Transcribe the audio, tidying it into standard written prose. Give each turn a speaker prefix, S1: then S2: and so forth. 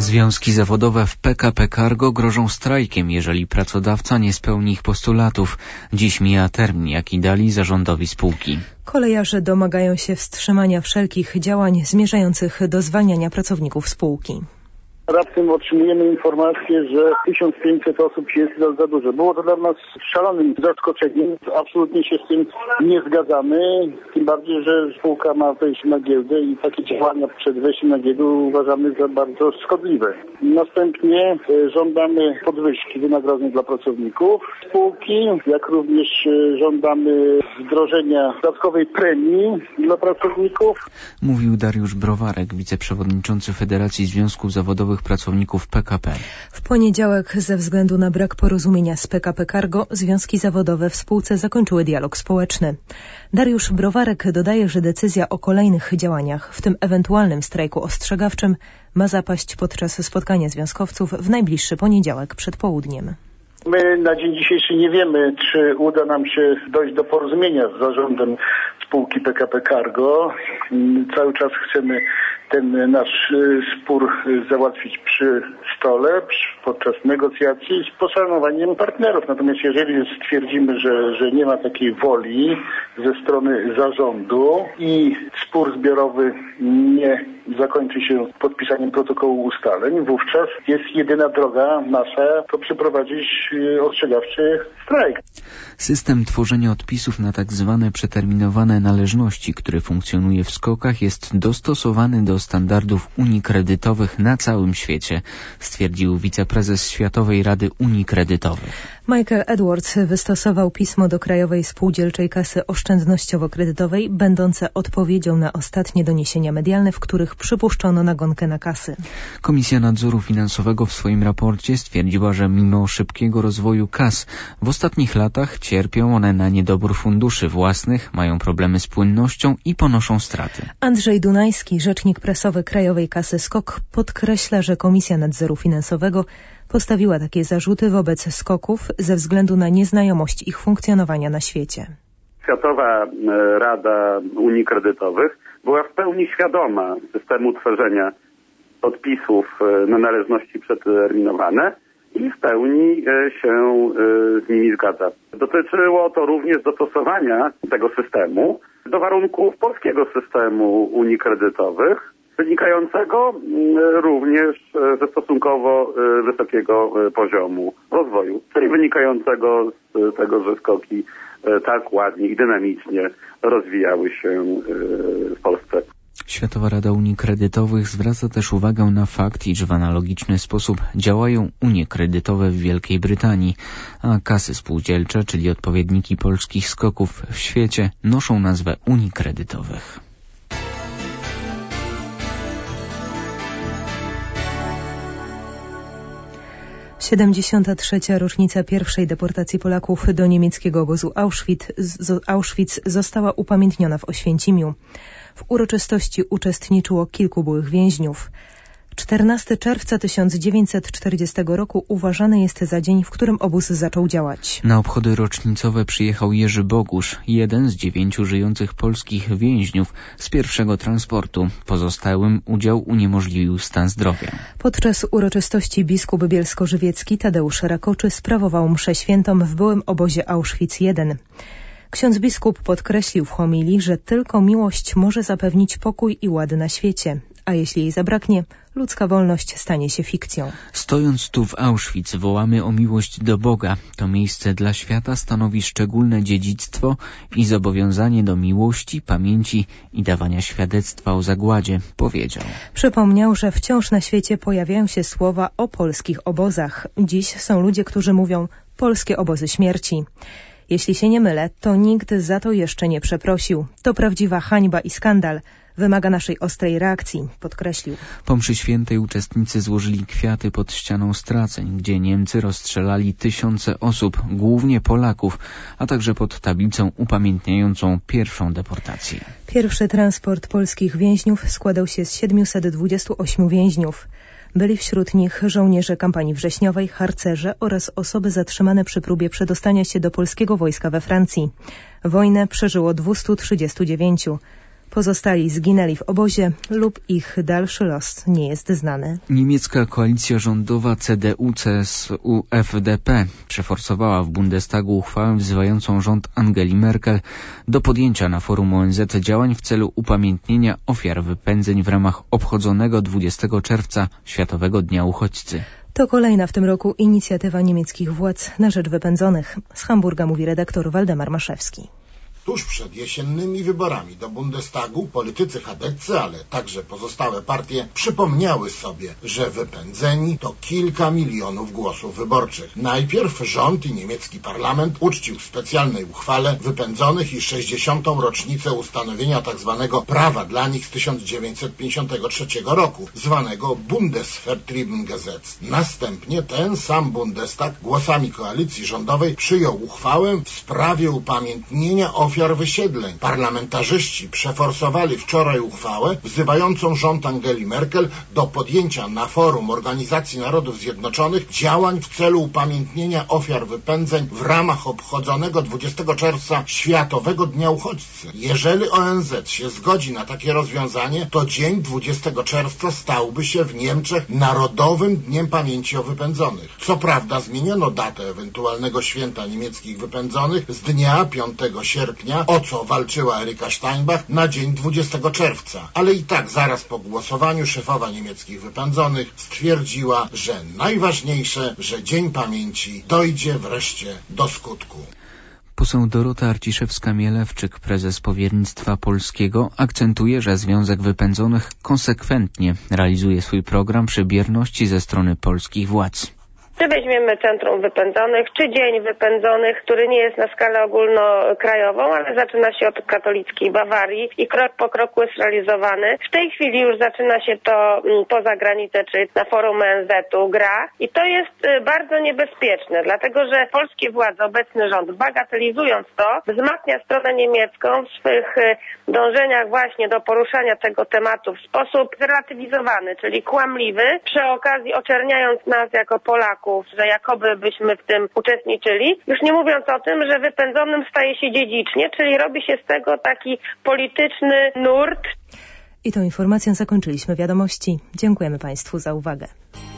S1: Związki zawodowe w PKP Cargo grożą strajkiem, jeżeli pracodawca nie spełni ich postulatów. Dziś mija termin, jaki dali zarządowi spółki.
S2: Kolejarze domagają się wstrzymania wszelkich działań zmierzających do zwalniania pracowników spółki.
S3: Raptem otrzymujemy informację, że 1500 osób jest za dużo. Było to dla nas szalonym zaskoczeniem. Absolutnie się z tym nie zgadzamy. Tym bardziej, że spółka ma wejść na giełdę i takie działania przed wejściem na giełdę uważamy za bardzo szkodliwe. Następnie żądamy podwyżki wynagrodzeń dla pracowników spółki, jak również żądamy wdrożenia dodatkowej premii dla pracowników.
S1: Mówił Dariusz Browarek, wiceprzewodniczący Federacji Związków Zawodowych Pracowników PKP.
S2: W poniedziałek ze względu na brak porozumienia z PKP Cargo związki zawodowe w spółce zakończyły dialog społeczny. Dariusz Browarek dodaje, że decyzja o kolejnych działaniach, w tym ewentualnym strajku ostrzegawczym, ma zapaść podczas spotkania związkowców w najbliższy poniedziałek przed południem.
S3: My na dzień dzisiejszy nie wiemy, czy uda nam się dojść do porozumienia z zarządem spółki PKP Cargo. Cały czas chcemy ten nasz spór załatwić przy stole, podczas negocjacji z poszanowaniem partnerów. Natomiast jeżeli stwierdzimy, że nie ma takiej woli ze strony zarządu i spór zbiorowy nie zakończy się podpisaniem protokołu ustaleń, wówczas jest jedyna droga nasza, to przeprowadzić ostrzegawczy strajk.
S1: System tworzenia odpisów na tak zwane przeterminowane należności, który funkcjonuje w SKOK-ach, jest dostosowany do standardów Unii Kredytowych na całym świecie, stwierdził wiceprezes Światowej Rady Unii Kredytowych.
S2: Michael Edwards wystosował pismo do Krajowej Spółdzielczej Kasy Oszczędnościowo-Kredytowej, będące odpowiedzią na ostatnie doniesienia medialne, w których przypuszczono nagonkę na kasy.
S1: Komisja Nadzoru Finansowego w swoim raporcie stwierdziła, że mimo szybkiego rozwoju kas w ostatnich latach cierpią one na niedobór funduszy własnych, mają problemy z płynnością i ponoszą straty.
S2: Andrzej Dunajski, rzecznik prasowy Krajowej Kasy SKOK, podkreśla, że Komisja Nadzoru Finansowego postawiła takie zarzuty wobec SKOK-ów ze względu na nieznajomość ich funkcjonowania na świecie.
S4: Światowa Rada Unii Kredytowych była w pełni świadoma systemu tworzenia odpisów na należności przeterminowane i w pełni się z nimi zgadza. Dotyczyło to również dostosowania tego systemu do warunków polskiego systemu Unii Kredytowych, wynikającego również ze stosunkowo wysokiego poziomu rozwoju, czyli wynikającego z tego, że SKOK-i tak ładnie i dynamicznie rozwijały się w Polsce.
S1: Światowa Rada Unii Kredytowych zwraca też uwagę na fakt, iż w analogiczny sposób działają unie kredytowe w Wielkiej Brytanii, a kasy spółdzielcze, czyli odpowiedniki polskich SKOK-ów w świecie, noszą nazwę Unii Kredytowych.
S2: W 73. rocznica pierwszej deportacji Polaków do niemieckiego obozu Auschwitz została upamiętniona w Oświęcimiu. W uroczystości uczestniczyło kilku byłych więźniów. 14 czerwca 1940 roku uważany jest za dzień, w którym obóz zaczął działać.
S1: Na obchody rocznicowe przyjechał Jerzy Bogusz, jeden z 9 żyjących polskich więźniów z pierwszego transportu. Pozostałym udział uniemożliwił stan zdrowia.
S2: Podczas uroczystości biskup bielsko-żywiecki Tadeusz Rakoczy sprawował mszę świętą w byłym obozie Auschwitz I. Ksiądz biskup podkreślił w homilii, że tylko miłość może zapewnić pokój i ład na świecie, a jeśli jej zabraknie, ludzka wolność stanie się fikcją.
S1: Stojąc tu w Auschwitz wołamy o miłość do Boga. To miejsce dla świata stanowi szczególne dziedzictwo i zobowiązanie do miłości, pamięci i dawania świadectwa o zagładzie, powiedział.
S2: Przypomniał, że wciąż na świecie pojawiają się słowa o polskich obozach. Dziś są ludzie, którzy mówią polskie obozy śmierci. Jeśli się nie mylę, to nikt za to jeszcze nie przeprosił. To prawdziwa hańba i skandal. Wymaga naszej ostrej reakcji, podkreślił.
S1: Po mszy świętej uczestnicy złożyli kwiaty pod ścianą straceń, gdzie Niemcy rozstrzelali tysiące osób, głównie Polaków, a także pod tablicą upamiętniającą pierwszą deportację.
S2: Pierwszy transport polskich więźniów składał się z 728 więźniów. Byli wśród nich żołnierze kampanii wrześniowej, harcerze oraz osoby zatrzymane przy próbie przedostania się do polskiego wojska we Francji. Wojnę przeżyło 239. Pozostali zginęli w obozie lub ich dalszy los nie jest znany.
S1: Niemiecka koalicja rządowa CDU-CSU-FDP przeforsowała w Bundestagu uchwałę wzywającą rząd Angeli Merkel do podjęcia na forum ONZ działań w celu upamiętnienia ofiar wypędzeń w ramach obchodzonego 20 czerwca Światowego Dnia Uchodźcy.
S2: To kolejna w tym roku inicjatywa niemieckich władz na rzecz wypędzonych. Z Hamburga mówi redaktor Waldemar Maszewski.
S5: Tuż przed jesiennymi wyborami do Bundestagu politycy chadeccy, ale także pozostałe partie przypomniały sobie, że wypędzeni to kilka milionów głosów wyborczych. Najpierw rząd i niemiecki parlament uczcił w specjalnej uchwale wypędzonych i 60. rocznicę ustanowienia tzw. prawa dla nich z 1953 roku, zwanego Bundesvertriebengesetz. Następnie ten sam Bundestag głosami koalicji rządowej przyjął uchwałę w sprawie upamiętnienia ofiar wysiedleń. Parlamentarzyści przeforsowali wczoraj uchwałę wzywającą rząd Angeli Merkel do podjęcia na forum Organizacji Narodów Zjednoczonych działań w celu upamiętnienia ofiar wypędzeń w ramach obchodzonego 20 czerwca Światowego Dnia Uchodźcy. Jeżeli ONZ się zgodzi na takie rozwiązanie, to dzień 20 czerwca stałby się w Niemczech Narodowym Dniem Pamięci o Wypędzonych. Co prawda zmieniono datę ewentualnego święta niemieckich wypędzonych z dnia 5 sierpnia, o co walczyła Erika Steinbach, na dzień 20 czerwca. Ale i tak zaraz po głosowaniu szefowa niemieckich wypędzonych stwierdziła, że najważniejsze, że Dzień Pamięci dojdzie wreszcie do skutku.
S1: Poseł Dorota Arciszewska-Mielewczyk, prezes Powiernictwa Polskiego, akcentuje, że Związek Wypędzonych konsekwentnie realizuje swój program przy bierności ze strony polskich władz.
S6: Czy weźmiemy Centrum Wypędzonych, czy Dzień Wypędzonych, który nie jest na skalę ogólnokrajową, ale zaczyna się od katolickiej Bawarii i krok po kroku jest realizowany. W tej chwili już zaczyna się to poza granicę, czyli na forum ONZ-u gra i to jest bardzo niebezpieczne, dlatego że polskie władze, obecny rząd, bagatelizując to, wzmacnia stronę niemiecką w swych dążeniach właśnie do poruszania tego tematu w sposób zrelatywizowany, czyli kłamliwy, przy okazji oczerniając nas jako Polaków, że jakoby byśmy w tym uczestniczyli. Już nie mówiąc o tym, że wypędzonym staje się dziedzicznie, czyli robi się z tego taki polityczny nurt.
S2: I tą informacją zakończyliśmy wiadomości. Dziękujemy Państwu za uwagę.